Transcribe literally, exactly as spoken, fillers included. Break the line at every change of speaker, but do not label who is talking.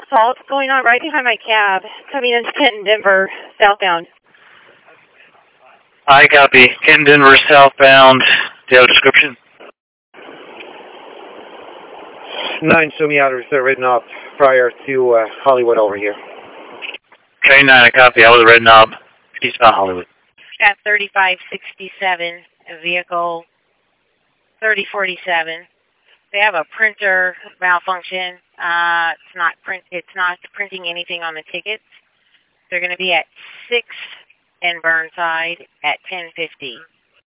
assault going on right behind my cab, coming into Kenton, Denver, southbound.
I copy. Kenton, Denver, southbound. Do you have a description?
Nine, show me out of red knob prior to uh, Hollywood over here.
Okay, nine, I copy. I was a red knob. Eastbound Hollywood.
At thirty-five sixty-seven, vehicle thirty forty-seven. They have a printer malfunction. Uh, it's not print. It's not printing anything on the tickets. They're going to be at six and Burnside at ten fifty.